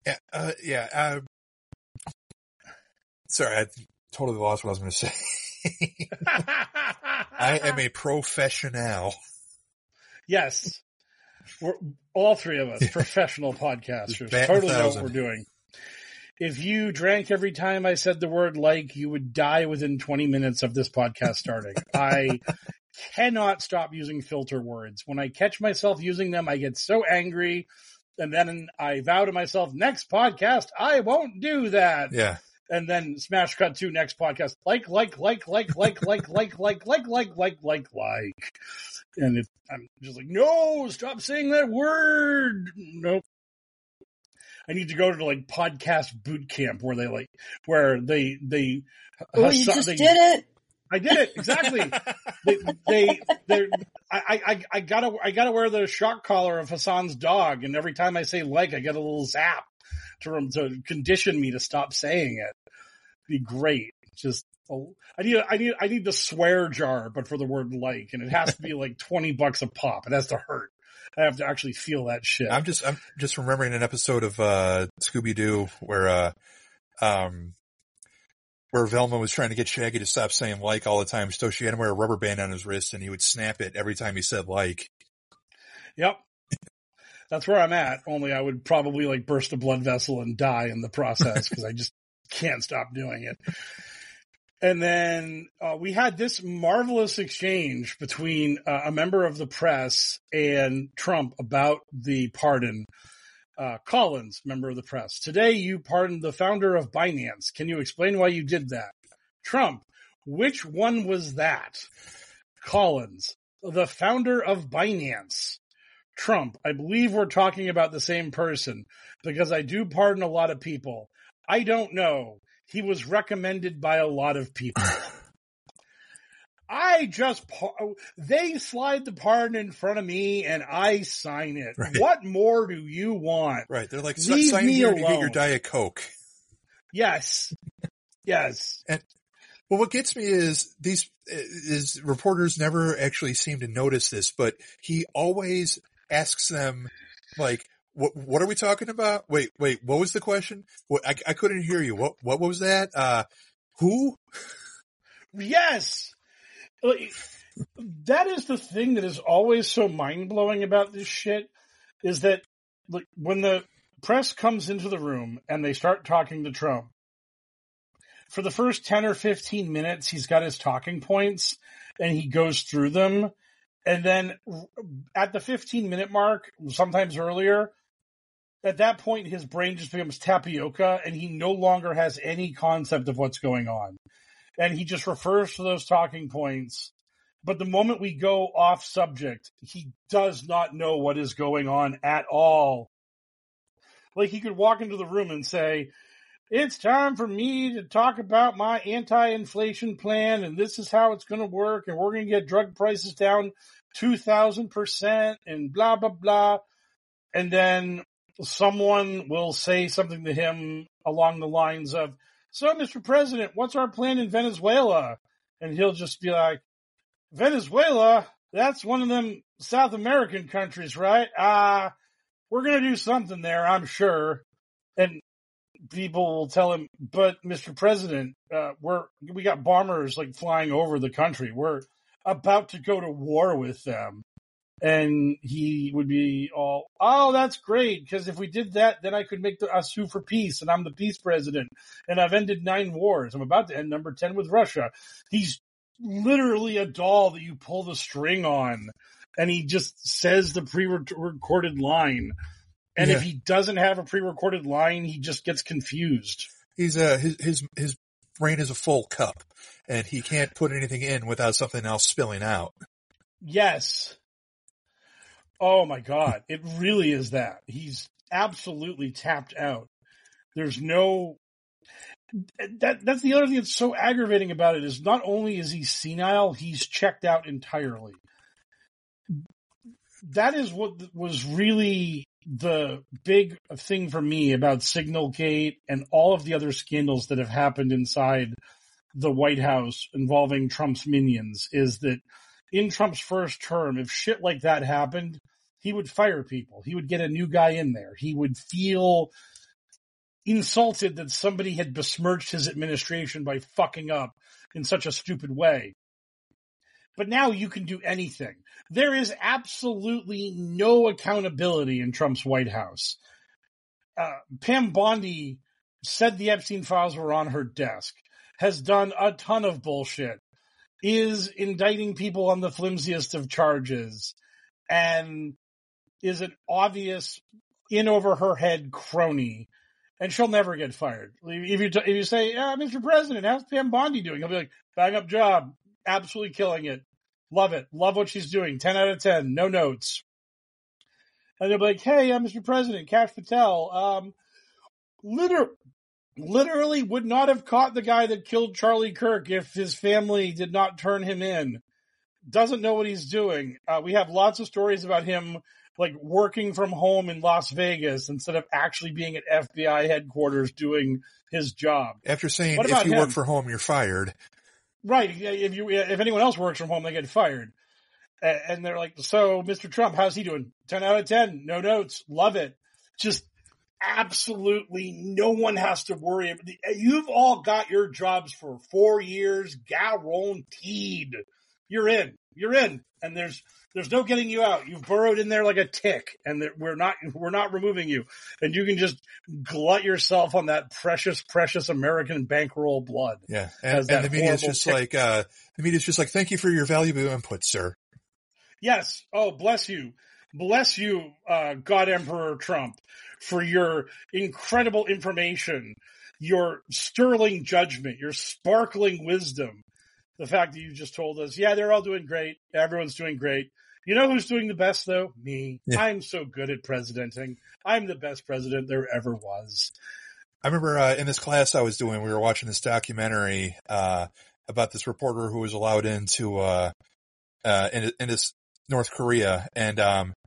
Yeah. Sorry, I totally lost what I was going to say. I am a professional. Yes. We're all three of us professional podcasters. Bat Totally know 1,000. what we're doing. If you drank every time I said the word like, you would die within 20 minutes of this podcast starting. I cannot stop using filter words. When I catch myself using them, I get so angry. And then I vow to myself, next podcast, I won't do that. Yeah. And then smash cut to next podcast. Like. And I'm just like, no, stop saying that word. Nope. I need to go to like podcast boot camp where they Oh, you just did it. I did it exactly. I gotta wear the shock collar of Hassan's dog, and every time I say like, I get a little zap to condition me to stop saying it. It'd be great. Just I need the swear jar, but for the word like, and it has to be like $20 a pop. It has to hurt. I have to actually feel that shit. I'm just remembering an episode of Scooby-Doo where Velma was trying to get Shaggy to stop saying like all the time, so she had him wear a rubber band on his wrist and he would snap it every time he said like. Yep. That's where I'm at, only I would probably like burst a blood vessel and die in the process because I just can't stop doing it. And then we had this marvelous exchange between a member of the press and Trump about the pardon. Collins, member of the press. Today you pardoned the founder of Binance. Can you explain why you did that? Trump, which one was that? Collins, the founder of Binance. Trump, I believe we're talking about the same person because I do pardon a lot of people. I don't know. He was recommended by a lot of people. They slide the pardon in front of me and I sign it. Right. What more do you want? Right. They're like, leave sign me here alone. to get your Diet Coke. Yes. Yes. And well, what gets me is reporters never actually seem to notice this, but he always asks them like, what are we talking about? Wait, what was the question? I couldn't hear you. What was that? Who? Yes. That is the thing that is always so mind-blowing about this shit is that like, when the press comes into the room and they start talking to Trump, for the first 10 or 15 minutes, he's got his talking points and he goes through them. And then at the 15-minute mark, sometimes earlier, at that point, his brain just becomes tapioca and he no longer has any concept of what's going on. And he just refers to those talking points. But the moment we go off subject, he does not know what is going on at all. Like he could walk into the room and say, it's time for me to talk about my anti-inflation plan, and this is how it's going to work, and we're going to get drug prices down 2,000% and blah, blah, blah. And then someone will say something to him along the lines of, so, Mr. President, what's our plan in Venezuela? And he'll just be like, Venezuela? That's one of them South American countries, right? We're going to do something there, I'm sure. And people will tell him, but Mr. President, we got bombers like flying over the country. We're about to go to war with them. And he would be all, oh, that's great, because if we did that, then I could make a sue for peace, and I'm the peace president, and I've ended 9 wars. I'm about to end number 10 with Russia. He's literally a doll that you pull the string on, and he just says the pre-recorded line. And if he doesn't have a pre-recorded line, he just gets confused. He's his brain is a full cup, and he can't put anything in without something else spilling out. Yes. Oh my God. It really is that. He's absolutely tapped out. There's no, that's the other thing that's so aggravating about it is not only is he senile, he's checked out entirely. That is what was really the big thing for me about Signalgate and all of the other scandals that have happened inside the White House involving Trump's minions is that in Trump's first term, if shit like that happened, he would fire people. He would get a new guy in there. He would feel insulted that somebody had besmirched his administration by fucking up in such a stupid way. But now you can do anything. There is absolutely no accountability in Trump's White House. Pam Bondi said the Epstein files were on her desk, has done a ton of bullshit, is indicting people on the flimsiest of charges, and is an obvious in over her head crony, and she'll never get fired. If you say, Mr. President, how's Pam Bondi doing? He'll be like, bang up job, absolutely killing it. Love it. Love what she's doing. 10 out of 10. No notes. And they'll be like, hey, Mr. President, Kash Patel, literally would not have caught the guy that killed Charlie Kirk if his family did not turn him in. Doesn't know what he's doing. We have lots of stories about him like working from home in Las Vegas instead of actually being at FBI headquarters doing his job. After saying, if you work from home, you're fired. Right. If anyone else works from home, they get fired. And they're like, so Mr. Trump, how's he doing? 10 out of 10. No notes. Love it. Just absolutely no one has to worry. You've all got your jobs for 4 years, guaranteed. You're in. And there's no getting you out. You've burrowed in there like a tick, and we're not removing you. And you can just glut yourself on that precious, precious American bankroll blood. Yeah, and the media's just like, thank you for your valuable input, sir. Yes. Oh, bless you, God Emperor Trump, for your incredible information, your sterling judgment, your sparkling wisdom. The fact that you just told us, yeah, they're all doing great. Everyone's doing great. You know who's doing the best, though? Me. Yeah. I'm so good at presidenting. I'm the best president there ever was. I remember in this class I was doing, we were watching this documentary about this reporter who was allowed into North Korea, and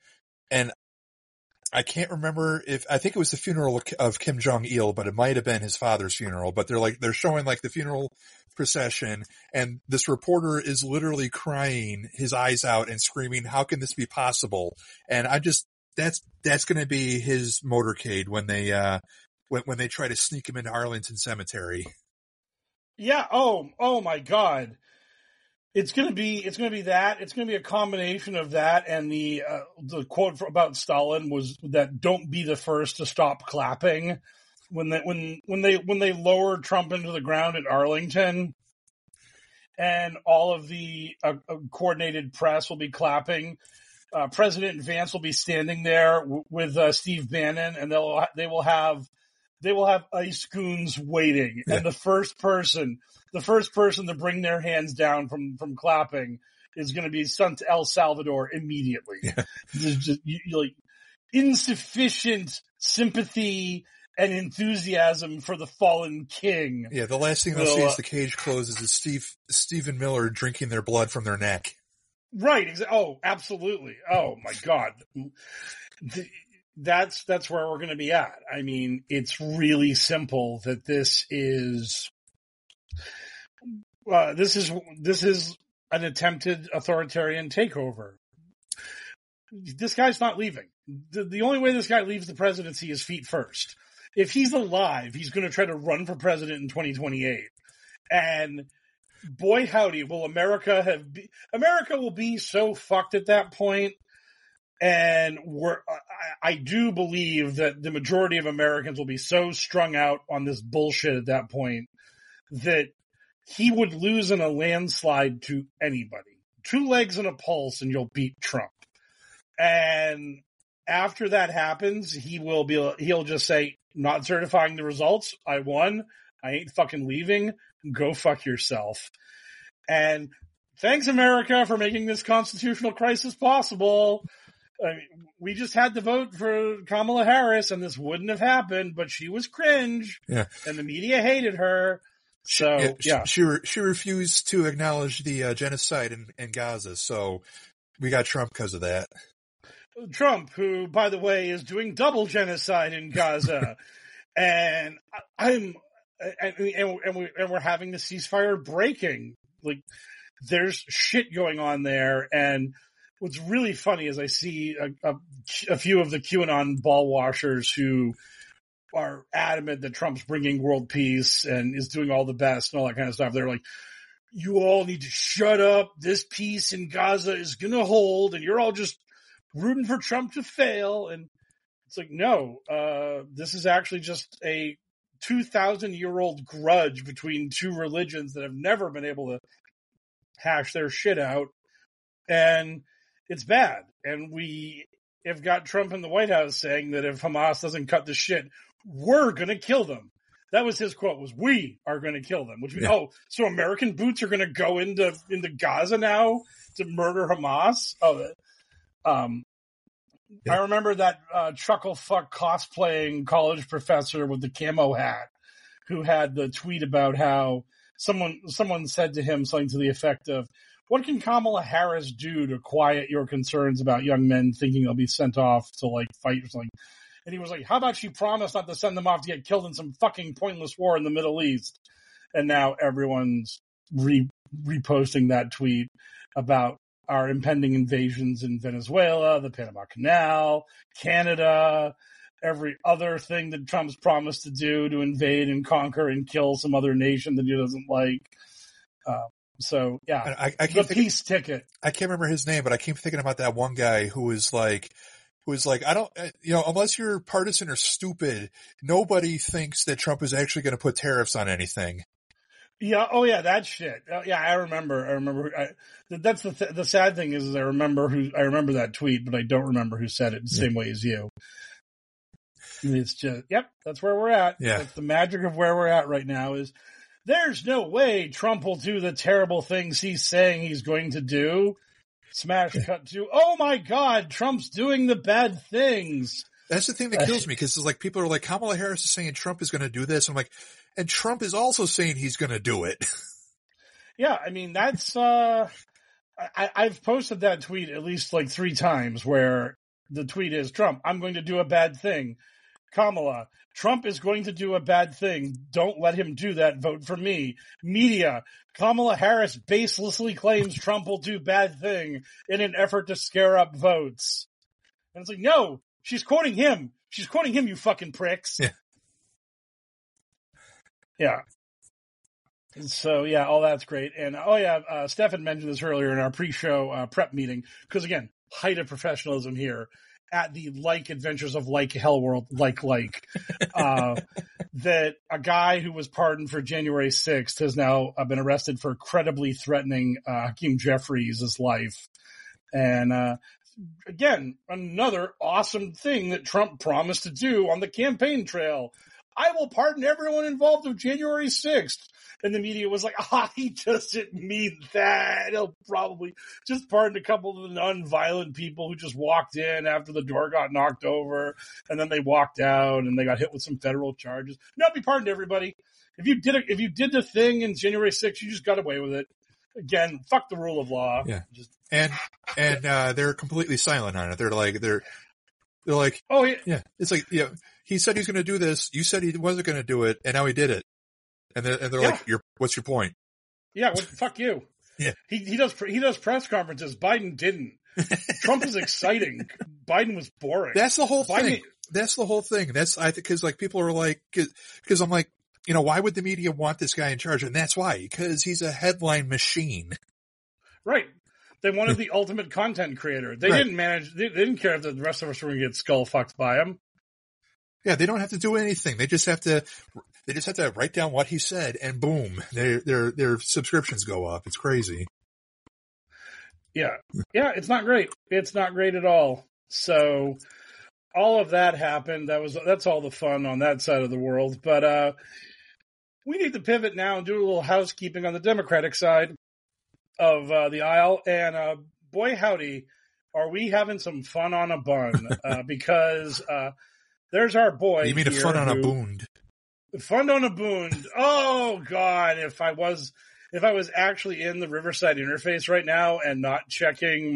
I can't remember I think it was the funeral of Kim Jong-il, but it might have been his father's funeral. But they're showing like the funeral procession, and this reporter is literally crying his eyes out and screaming, how can this be possible? And that's going to be his motorcade when they try to sneak him into Arlington Cemetery. Yeah. Oh my God. It's going to be that. It's going to be a combination of that, and the quote about Stalin was that "Don't be the first to stop clapping." When they lowered Trump into the ground at Arlington, and all of the coordinated press will be clapping. President Vance will be standing there with Steve Bannon, and they will have ice goons waiting, yeah. And the first person to bring their hands down from clapping is going to be sent to El Salvador immediately. Yeah. Just, like insufficient sympathy and enthusiasm for the fallen king. Yeah, the last thing they'll see as the cage closes is Stephen Miller drinking their blood from their neck. Right. Oh, absolutely. Oh my God. That's where we're going to be at. I mean, it's really simple that this is an attempted authoritarian takeover. This guy's not leaving. The only way this guy leaves the presidency is feet first. If he's alive, he's going to try to run for president in 2028. And boy, howdy, will America will be so fucked at that point. And I do believe that the majority of Americans will be so strung out on this bullshit at that point that he would lose in a landslide to anybody. 2 legs and a pulse and you'll beat Trump. And after that happens, he'll just say, not certifying the results. I won. I ain't fucking leaving. Go fuck yourself. And thanks, America, for making this constitutional crisis possible. I mean, we just had to vote for Kamala Harris, and this wouldn't have happened, but she was cringe, yeah. And the media hated her. So, yeah. She refused to acknowledge the genocide in Gaza, so we got Trump because of that. Trump, who, by the way, is doing double genocide in Gaza. And we're having the ceasefire breaking. Like, there's shit going on there, and what's really funny is I see a few of the QAnon ball washers who are adamant that Trump's bringing world peace and is doing all the best and all that kind of stuff. They're like, you all need to shut up. This peace in Gaza is going to hold, and you're all just rooting for Trump to fail. And it's like, no, this is actually just a 2,000-year-old grudge between two religions that have never been able to hash their shit out. And it's bad. And we have got Trump in the White House saying that if Hamas doesn't cut the shit, we're going to kill them. That was his quote, was we are going to kill them. Which means, so American boots are going to go into Gaza now to murder Hamas? I remember that chucklefuck cosplaying college professor with the camo hat who had the tweet about how someone said to him something to the effect of, what can Kamala Harris do to quiet your concerns about young men thinking they'll be sent off to like fight or something? And he was like, how about she promised not to send them off to get killed in some fucking pointless war in the Middle East? And now everyone's reposting that tweet about our impending invasions in Venezuela, the Panama Canal, Canada, every other thing that Trump's promised to do to invade and conquer and kill some other nation that he doesn't like. The peace ticket. I can't remember his name, but I keep thinking about that one guy who was like, I don't, unless you're partisan or stupid, nobody thinks that Trump is actually going to put tariffs on anything. Yeah. Oh yeah. That shit. Yeah. I remember. That's the sad thing is I remember that tweet, but I don't remember who said it the same way as you. It's just, that's where we're at. Yeah. That's the magic of where we're at right now is there's no way Trump will do the terrible things he's saying he's going to do. Smash cut to, oh my God, Trump's doing the bad things. That's the thing that kills me because it's like people are like, Kamala Harris is saying Trump is going to do this. I'm like, and Trump is also saying he's going to do it. Yeah, I mean, that's, I've posted that tweet at least like 3 times where the tweet is, Trump, I'm going to do a bad thing. Kamala, Trump is going to do a bad thing. Don't let him do that. Vote for me. Media, Kamala Harris baselessly claims Trump will do bad thing in an effort to scare up votes. And it's like, no, she's quoting him. She's quoting him, you fucking pricks. Yeah. Yeah. So, yeah, all that's great. And, Stefan mentioned this earlier in our pre-show prep meeting. Because, again, height of professionalism here at the Adventures of Hell World, that a guy who was pardoned for January 6th has now been arrested for credibly threatening Hakeem Jeffries' life. And, again, another awesome thing that Trump promised to do on the campaign trail. I will pardon everyone involved with January 6th. And the media was like, he doesn't mean that. He'll probably just pardon a couple of the non-violent people who just walked in after the door got knocked over. And then they walked out and they got hit with some federal charges. No, he pardoned everybody. If you did the thing in January 6th, you just got away with it. Again, fuck the rule of law. Yeah. And they're completely silent on it. They're like, oh yeah. It's like, yeah, he said he's going to do this. You said he wasn't going to do it. And now he did it. And they're like, what's your point? Yeah, fuck you. Yeah. He does press conferences. Biden didn't. Trump is exciting. Biden was boring. That's the whole thing. That's the whole thing. I think because like people are like, because I'm like, why would the media want this guy in charge? And that's why, because he's a headline machine. Right. They wanted the ultimate content creator. They didn't didn't care if the rest of us were going to get skull fucked by him. Yeah, they don't have to do anything. They just have to write down what he said, and boom, their subscriptions go up. It's crazy. Yeah, it's not great. It's not great at all. So all of that happened. That's all the fun on that side of the world. But we need to pivot now and do a little housekeeping on the Democratic side of the aisle. And boy, howdy, are we having some fun on a bun? Because there's our boy. You mean a fun on a boond? Fun on a boond. Oh God, if I was actually in the Riverside interface right now and not checking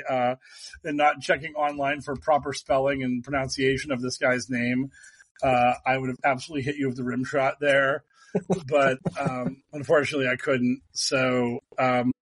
online for proper spelling and pronunciation of this guy's name, I would have absolutely hit you with the rim shot there. But unfortunately, I couldn't. So